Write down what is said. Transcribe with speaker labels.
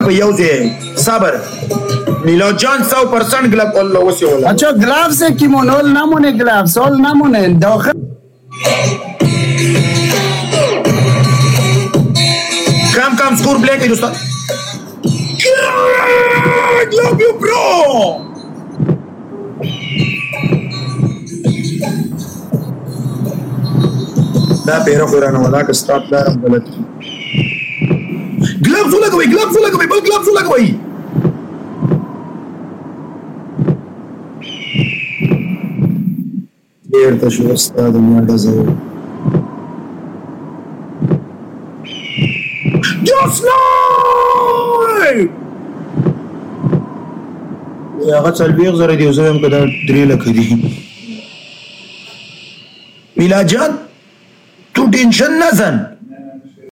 Speaker 1: په یو ځای صبر میلاد جان 100% گلاب الله وسیولا
Speaker 2: اچھا گلاب سے کیمونول نمونه گلاب سول نمونه داخل
Speaker 1: کم سکور بلیک ای دوستان love you bro دا پیرو قرآن ولا که ستاپ دارم غلط گلابز ولګوي بل گلابز ولګوي ډیر ته شو استاد مې ډزو just live هغه څلوېښت زره دی زه هم که دا 3 لکه دي میلاد جان تو ټینشن نه ځن